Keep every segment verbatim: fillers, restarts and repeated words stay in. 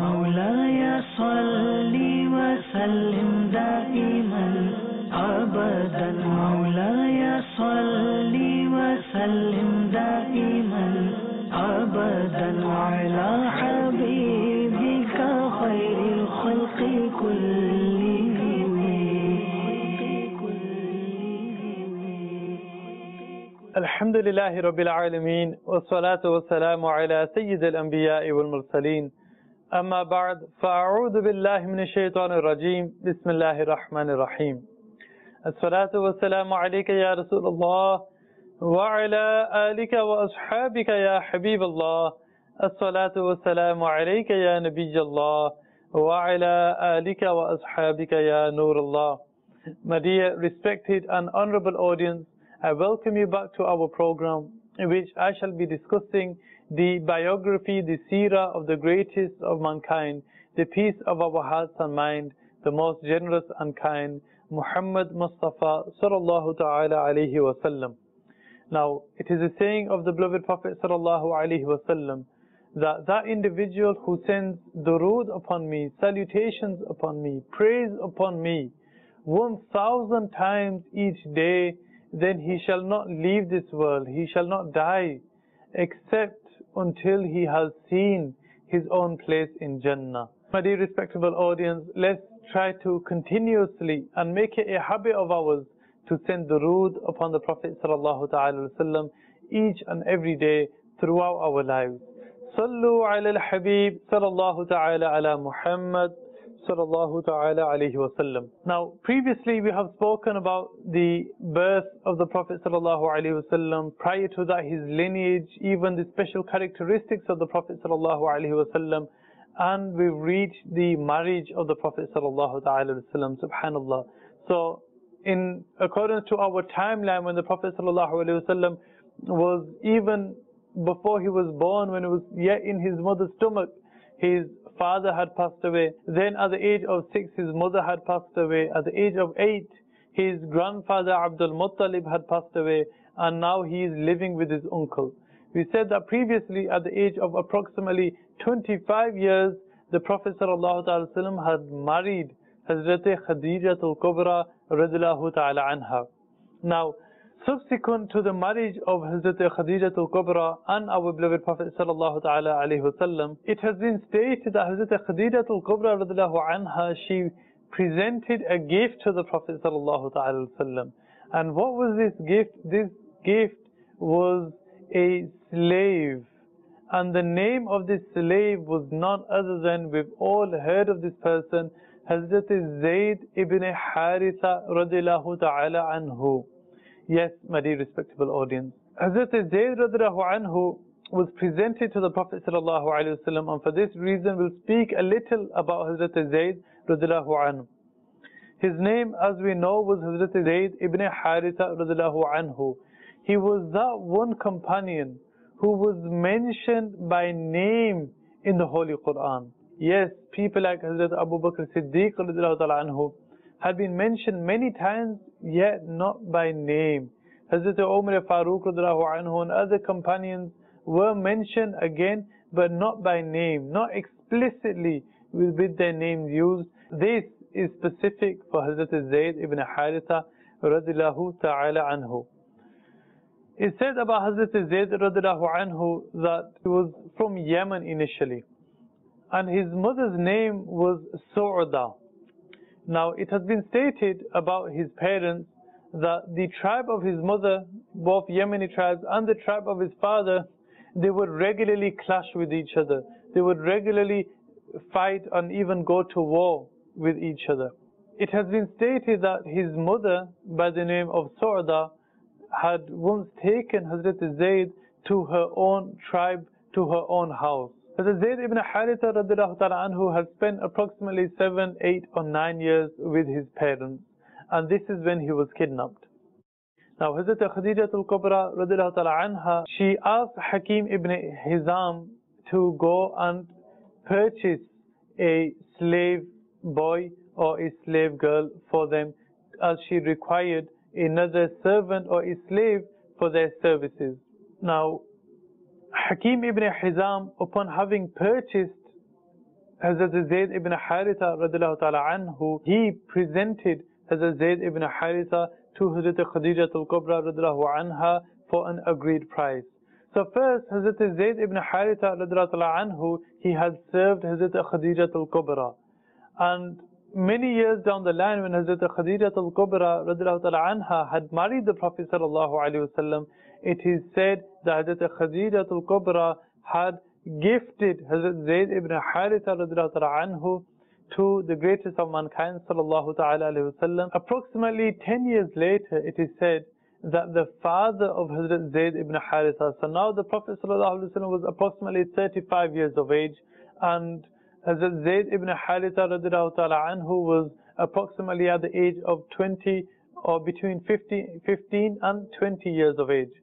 مولاي صل وسلم دائما أبدا مولاي صل وسلم دائما أبدا على حبيبك خير الخلق كلهم. الحمد لله رب العالمين والصلاة والسلام على سيد الأنبياء والمرسلين أما بعد فأعوذ بالله من الشيطان الرجيم بسم الله الرحمن الرحيم. الصلاة والسلام عليك يا رسول الله وعلى آلك وأصحابك يا حبيب الله. الصلاة والسلام عليك يا نبي الله وعلى آلك وأصحابك يا نور الله. My dear respected and honorable audience, I welcome you back to our program in which I shall be discussing the biography, the seerah of the greatest of mankind, the peace of our hearts and mind, the most generous and kind, Muhammad Mustafa sallallahu ta'ala alayhi wa sallam. Now, it is a saying of the beloved Prophet sallallahu alayhi wa sallam that that individual who sends durood upon me, salutations upon me, praise upon me, one thousand times each day, then he shall not leave this world, he shall not die, except until he has seen his own place in Jannah. My dear respectable audience, let's try to continuously and make it a habit of ours to send durood upon the Prophet sallallahu ta'ala wasallam each and every day throughout our lives. Sallu ala al-Habib sallallahu ta'ala ala Muhammad sallallahu ta'ala alayhi wa sallam. Now, previously we have spoken about the birth of the Prophet sallallahu alayhi wa sallam. Prior to that, his lineage, even the special characteristics of the Prophet sallallahu alayhi wa sallam, and we've reached the marriage of the Prophet sallallahu ta'ala wa sallam. Subhanallah. So, in accordance to our timeline, when the Prophet sallallahu alayhi wa sallam was even before he was born, when he was yet in his mother's stomach, his father had passed away. Then at the age of six, his mother had passed away. At the age of eight, his grandfather Abdul Muttalib had passed away, and now he is living with his uncle. We said that previously, at the age of approximately twenty-five years, the Prophet ﷺ had married Hazrat Khadijatul Kubra radhiyallahu ta'ala anha. Now, subsequent to the marriage of Hazrat Khadijatul Kubra and our beloved Prophet sallallahu ta'ala alayhi wa sallam, it has been stated that Hazrat Khadijatul Kubra radhiyallahu anha, she presented a gift to the Prophet sallallahu ta'ala wa sallam. And what was this gift? This gift was a slave. And the name of this slave was none other than, we've all heard of this person, Hazrat Zayd ibn Haritha radhiyallahu ta'ala anhu. Yes, my dear respectable audience. Hazrat Zayd radhiyallahu anhu was presented to the Prophet sallallahu alayhi wa sallam, and for this reason we'll speak a little about Hazrat Zayd radhiyallahu anhu. His name, as we know, was Hazrat Zayd ibn Haritha radhiyallahu anhu. He was that one companion who was mentioned by name in the Holy Quran. Yes, people like Hazrat Abu Bakr Siddiq radhiyallahu ta'ala anhu had been mentioned many times, yet not by name. Hazrat Umar Farooq radhiyallahu anhu and other companions were mentioned again, but not by name, not explicitly with, with their names used. This is specific for Hazrat Zayd ibn Haritha radhiyallahu ta'ala anhu. It said about Hazrat Zayd radhiyallahu anhu that he was from Yemen initially, and his mother's name was Su'da. Now, it has been stated about his parents that the tribe of his mother, both Yemeni tribes, and the tribe of his father, they would regularly clash with each other. They would regularly fight and even go to war with each other. It has been stated that his mother, by the name of Su'da, had once taken Hazrat Zayd to her own tribe, to her own house. Hazrat Zayd ibn Haritha radhiyallahu ta'ala anhu had spent approximately seven, eight or nine years with his parents, and this is when he was kidnapped. Now Hazrat Khadijatul Kubra radhiyallahu ta'ala anha, she asked Hakim ibn Hizam to go and purchase a slave boy or a slave girl for them, as she required another servant or a slave for their services. Now Hakim ibn Hizam, upon having purchased Hazrat Zayd ibn Haritha radiallahu ta'ala anhu, he presented Hazrat Zayd ibn Haritha to Hazrat Khadija al-Kubra radiallahu anha for an agreed price. So first, Hazrat Zayd ibn Haritha radiallahu ta'ala anhu, he had served Hazrat Khadija al-Kubra. And many years down the line, when Hazrat Khadija al-Kubra radiallahu ta'ala anha had married the Prophet sallallahu alaihi wasallam, it is said that Hazrat Khadija al-Kubra had gifted Hazrat Zayd ibn Haritha radiallahu ta'ala anhu to the greatest of mankind sallallahu ta'ala alayhi wasallam. Approximately ten years later, it is said that the father of Hazrat Zayd ibn Haritha, so now the Prophet sallallahu alayhi wasallam was approximately thirty-five years of age, and Hazrat Zayd ibn Haritha radiallahu ta'ala anhu was approximately at the age of twenty, or between fifteen and twenty years of age.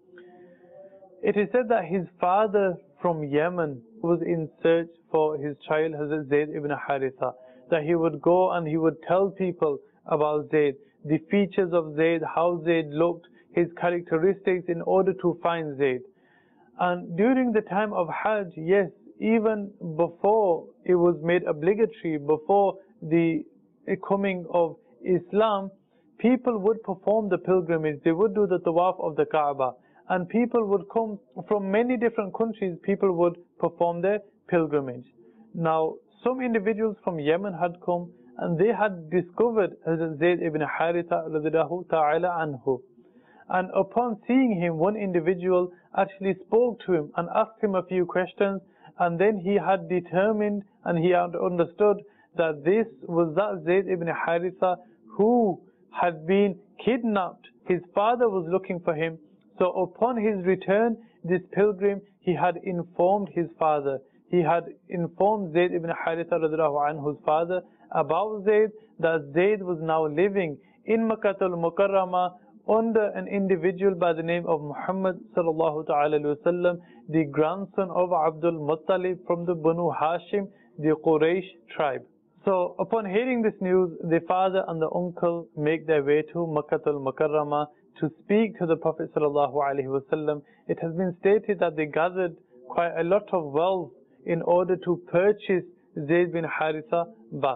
It is said that his father from Yemen was in search for his child Hazrat Zayd ibn Haritha, that he would go and he would tell people about Zayd, the features of Zayd, how Zayd looked, his characteristics, in order to find Zayd. And during the time of Hajj, yes, even before it was made obligatory, before the coming of Islam, people would perform the pilgrimage, they would do the tawaf of the Kaaba. And people would come from many different countries, people would perform their pilgrimage. Now, some individuals from Yemen had come and they had discovered Hazrat Zayd ibn Haritha radiallahu ta'ala anhu. And upon seeing him, one individual actually spoke to him and asked him a few questions, and then he had determined and he had understood that this was that Zayd ibn Haritha who had been kidnapped. His father was looking for him. So upon his return, this pilgrim, he had informed his father. He had informed Zayd ibn Haritha radiallahu anhu's father about Zayd, that Zayd was now living in Makkah al-Mukarramah under an individual by the name of Muhammad sallallahu ta'ala alayhi wa sallam, the grandson of Abdul Muttalib from the Banu Hashim, the Quraysh tribe. So upon hearing this news, the father and the uncle make their way to Makkah al-Mukarramah to speak to the Prophet sallallahu alaihi wasallam. It has been stated that they gathered quite a lot of wealth in order to purchase Zayd bin Haritha back.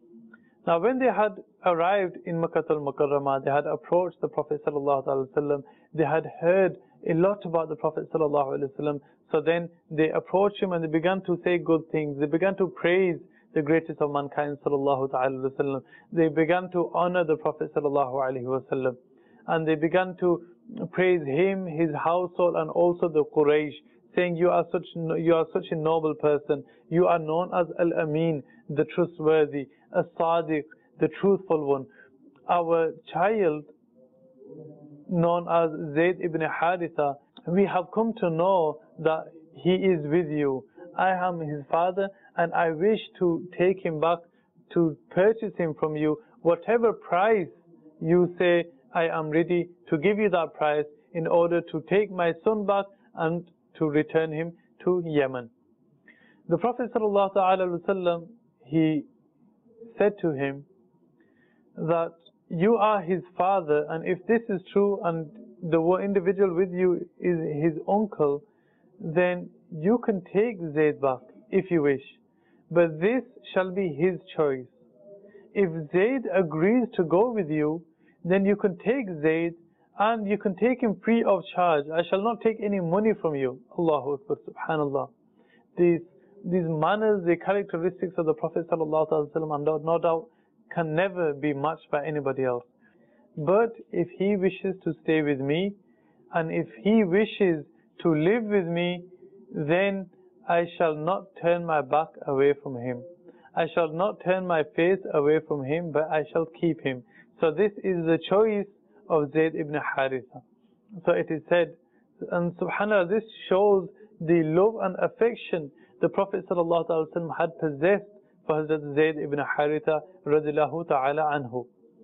Now when they had arrived in Makkah al-Mukarramah, they had approached the Prophet sallallahu alaihi wasallam. They had heard a lot about the Prophet sallallahu alaihi wasallam. So then they approached him and they began to say good things. They began to praise the greatest of mankind sallallahu alaihi wasallam. They began to honor the Prophet sallallahu alaihi wasallam. And they began to praise him, his household, and also the Quraysh, saying, you are such you are such a noble person. You are known as Al-Amin, the trustworthy, As-Sadiq, the truthful one. Our child, known as Zayd ibn Haritha, we have come to know that he is with you. I am his father, and I wish to take him back, to purchase him from you. Whatever price you say, I am ready to give you that price in order to take my son back and to return him to Yemen. The Prophet sallallahu alaihi wasallam, he said to him that you are his father, and if this is true and the individual with you is his uncle, then you can take Zayd back if you wish, but this shall be his choice. If Zayd agrees to go with you, then you can take Zayd and you can take him free of charge. I shall not take any money from you. Allahu Akbar, subhanallah. These, these manners, the characteristics of the Prophet sallallahu alaihi wasallam, no doubt can never be matched by anybody else. But if he wishes to stay with me, and if he wishes to live with me, then I shall not turn my back away from him. I shall not turn my face away from him, but I shall keep him. So this is the choice of Zayd ibn Haritha. So it is said, and subhanAllah, this shows the love and affection the Prophet ﷺ had possessed for Hazrat Zayd ibn Haritha radiallahu ta'ala anhu.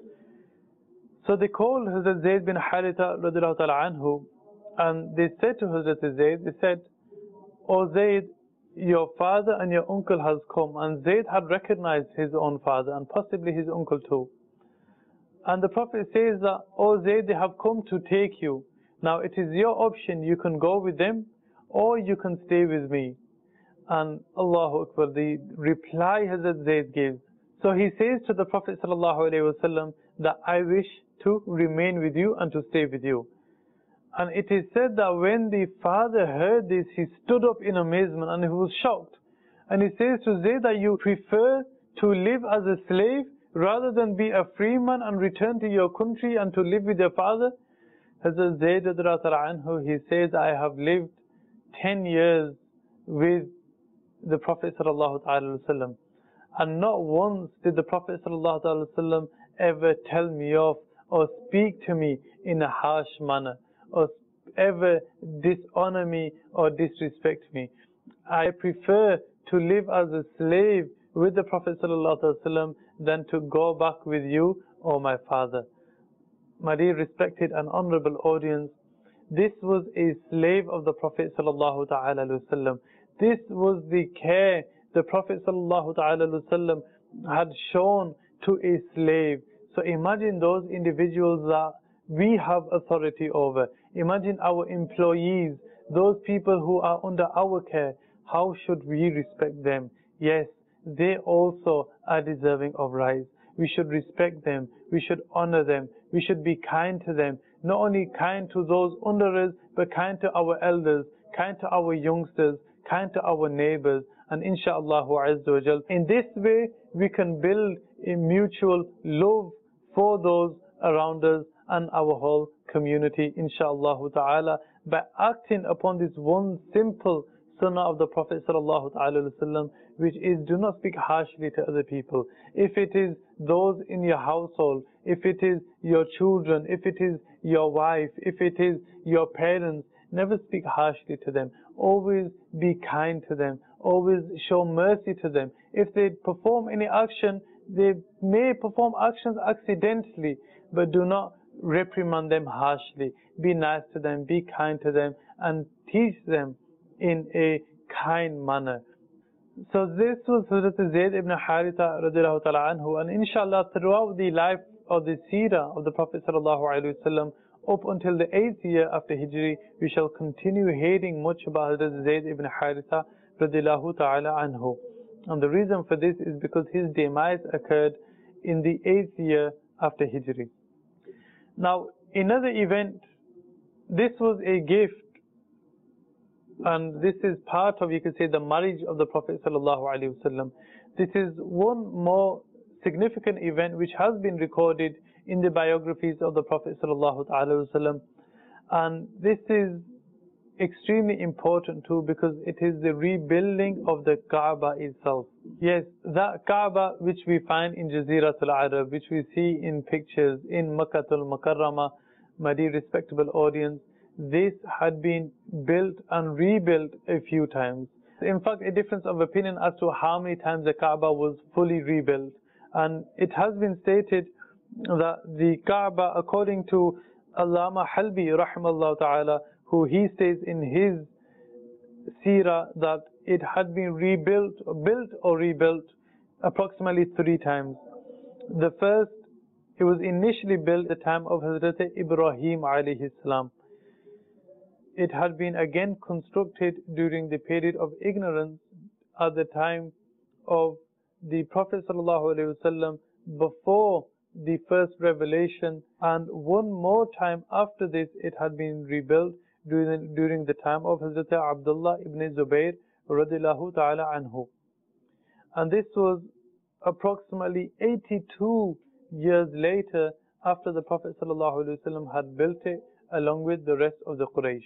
So they called Hazrat Zayd bin Haritha radiallahu ta'ala anhu, and they said to Hazrat Zayd, they said, O Zayd, your father and your uncle has come. And Zayd had recognized his own father and possibly his uncle too. And the Prophet says that, O Zayd, they have come to take you. Now it is your option, you can go with them or you can stay with me. And Allahu Akbar, the reply Hazrat Zayd gives. So he says to the Prophet ﷺ that I wish to remain with you and to stay with you. And it is said that when the father heard this, he stood up in amazement and he was shocked. And he says to Zayd that you prefer to live as a slave rather than be a free man and return to your country and to live with your father. Hazrat Zayd anhu, he says, I have lived ten years with the Prophet ﷺ, and not once did the Prophet ﷺ ever tell me off or speak to me in a harsh manner or ever dishonor me or disrespect me. I prefer to live as a slave with the Prophet ﷺ than to go back with you or my father. My dear respected and honorable audience, this was a slave of the Prophet ﷺ. This was the care the Prophet ﷺ had shown to a slave. So imagine those individuals that we have authority over. Imagine our employees, those people who are under our care. How should we respect them? Yes, they also are deserving of rights. We should respect them. We should honor them. We should be kind to them. Not only kind to those under us, but kind to our elders, kind to our youngsters, kind to our neighbors. And inshaAllah Azza wa Jal, in this way we can build a mutual love for those around us and our whole community, inshaAllah ta'ala, by acting upon this one simple sunnah of the Prophet sallallahu alaihi wasallam, which is do not speak harshly to other people. If it is those in your household, if it is your children, if it is your wife, if it is your parents, never speak harshly to them. Always be kind to them. Always show mercy to them. If they perform any action, they may perform actions accidentally, but do not reprimand them harshly. Be nice to them, be kind to them, and teach them in a kind manner. So this was Hazrat Zayd ibn Haritha radiallahu ta'ala anhu, and inshallah throughout the life of the seerah of the Prophet sallallahu alaihi wasallam, up until the eighth year after Hijri, we shall continue hearing much about Hazrat Zayd ibn Haritha radiallahu ta'ala anhu. And the reason for this is because his demise occurred in the eighth year after Hijri. Now, another event, this was a gift, and this is part of, you could say, the marriage of the Prophet sallallahu alaihi wasallam. This is one more significant event which has been recorded in the biographies of the Prophet sallallahu alaihi wasallam, and this is extremely important too, because it is the rebuilding of the Kaaba itself. Yes, that Kaaba which we find in Jaziratul Arab, which we see in pictures in Makkatul Mukarramah, my dear respectable audience, this had been built and rebuilt a few times. In fact, a difference of opinion as to how many times the Kaaba was fully rebuilt. And it has been stated that the Kaaba, according to Allama Halbi rahimallahu ta'ala, who he says in his seerah that it had been rebuilt, built or rebuilt approximately three times. The first, it was initially built at the time of Hazrat Ibrahim alayhi salam. It had been again constructed during the period of ignorance at the time of the Prophet sallallahu alaihi wasallam, before the first revelation, and one more time after this it had been rebuilt during, during the time of Hazrat Abdullah ibn Zubayr radiallahu ta'ala anhu. And this was approximately eighty-two years later after the Prophet sallallahu alaihi wasallam had built it along with the rest of the Quraysh.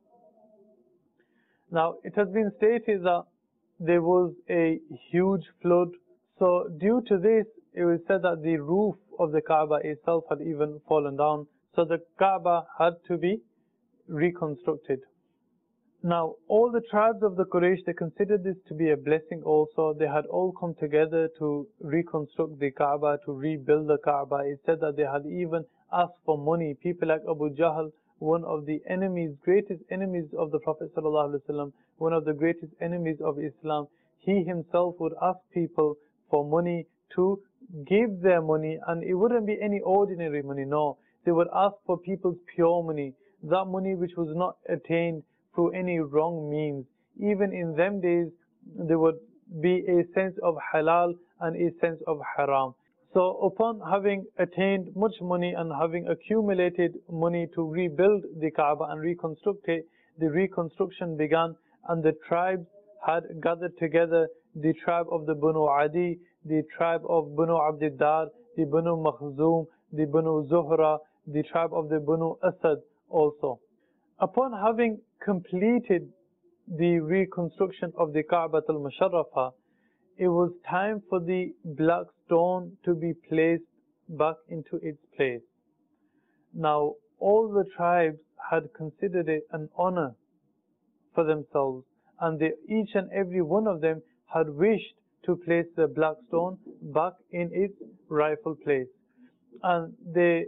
Now, it has been stated that there was a huge flood. So due to this, it was said that the roof of the Kaaba itself had even fallen down. So the Kaaba had to be reconstructed. Now, all the tribes of the Quraysh, they considered this to be a blessing also. They had all come together to reconstruct the Kaaba, to rebuild the Kaaba. It said that they had even asked for money. People like Abu Jahl, one of the enemies, greatest enemies of the Prophet ﷺ, one of the greatest enemies of Islam, he himself would ask people for money to give their money, and it wouldn't be any ordinary money, no. They would ask for people's pure money, that money which was not attained through any wrong means. Even in them days, there would be a sense of halal and a sense of haram. So upon having attained much money and having accumulated money to rebuild the Kaaba and reconstruct it, the reconstruction began, and the tribes had gathered together, the tribe of the Banu Adi, the tribe of Banu Abdiddar, the Banu Makhzum, the Banu Zuhra, the tribe of the Banu Asad also. Upon having completed the reconstruction of the Kaaba al-Musharrafah, it was time for the black stone to be placed back into its place. Now, all the tribes had considered it an honor for themselves, and they, each and every one of them had wished to place the black stone back in its rightful place. And they,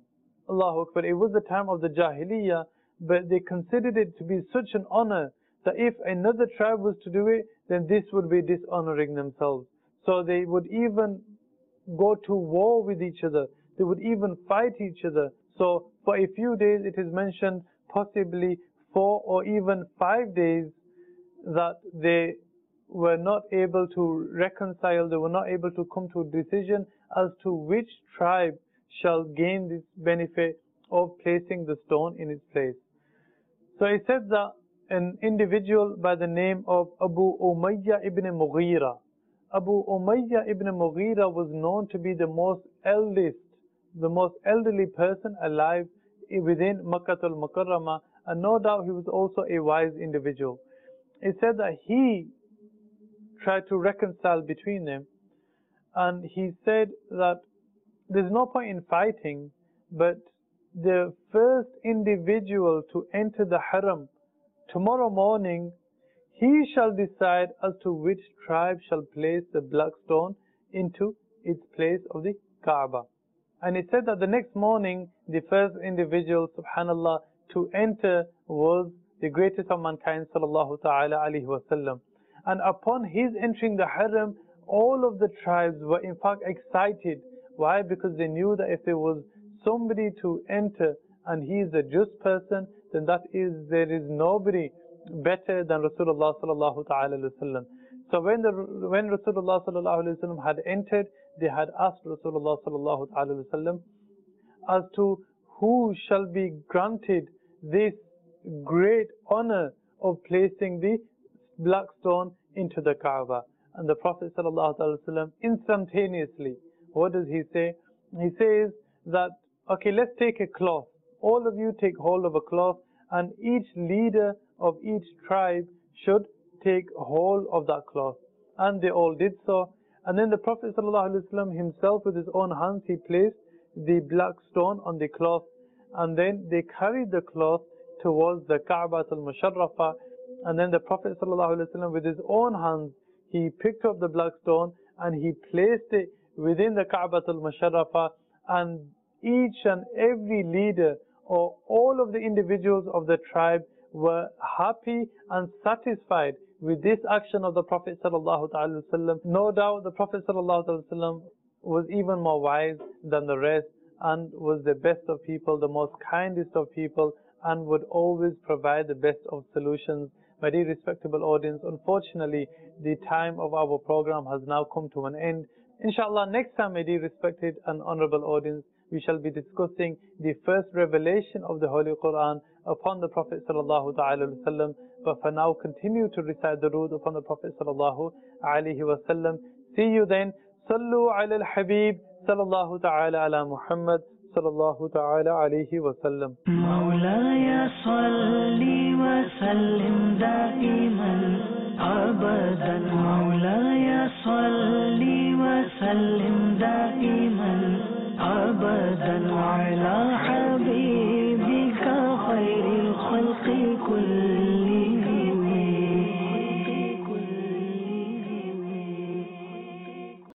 Allahu Akbar, it was the time of the Jahiliyyah, but they considered it to be such an honor that if another tribe was to do it, then this would be dishonoring themselves. So they would even go to war with each other. They would even fight each other. So for a few days, it is mentioned possibly four or even five days that they were not able to reconcile, they were not able to come to a decision as to which tribe shall gain this benefit of placing the stone in its place. So it said that an individual by the name of Abu Umayyah ibn Mughira. Abu Umayyah ibn Mughira was known to be the most eldest, the most elderly person alive within Makkah al-Mukarramah, and no doubt he was also a wise individual. It said that he tried to reconcile between them, and he said that there's no point in fighting, but the first individual to enter the haram tomorrow morning, he shall decide as to which tribe shall place the black stone into its place of the Kaaba. And it said that the next morning, the first individual, subhanallah, to enter was the greatest of mankind, sallallahu ta'ala alayhi wa sallam. And upon his entering the haram, all of the tribes were in fact excited. Why? Because they knew that if there was somebody to enter and he is a just person, then that is, there is nobody better than Rasulullah sallallahu ta'ala alayhi wa sallam. So when, the, when Rasulullah sallallahu alayhi wa sallam had entered, they had asked Rasulullah sallallahu ta'ala alayhi wa sallam as to who shall be granted this great honor of placing the black stone into the Kaaba. And the Prophet sallallahu alaihi wasallam instantaneously, what does he say? He says that, okay, let's take a cloth. All of you take hold of a cloth, and each leader of each tribe should take hold of that cloth. And they all did so. And then the Prophet sallallahu alaihi wasallam himself, with his own hands, he placed the black stone on the cloth, and then they carried the cloth towards the Kaaba al-Musharrafah. And then the Prophet ﷺ, with his own hands, he picked up the black stone and he placed it within the Kaaba al-Musharrafah, and each and every leader or all of the individuals of the tribe were happy and satisfied with this action of the Prophet ﷺ. No doubt the Prophet ﷺ was even more wise than the rest and was the best of people, the most kindest of people, and would always provide the best of solutions. My dear respectable audience, unfortunately, the time of our program has now come to an end. Inshallah, next time, my dear respected and honorable audience, we shall be discussing the first revelation of the Holy Quran upon the Prophet sallallahu ta'ala alaihi wasallam. But for now, continue to recite the Durood upon the Prophet sallallahu alaihi wasallam. See you then. Sallu ala al-Habib sallallahu ta'ala ala Muhammad sallallahu ta'ala alayhi wa sallam. مولاي صل وسلم دائما أبدا مولاي صل وسلم دائما أبدا على حبيبك خير الخلق كلهم.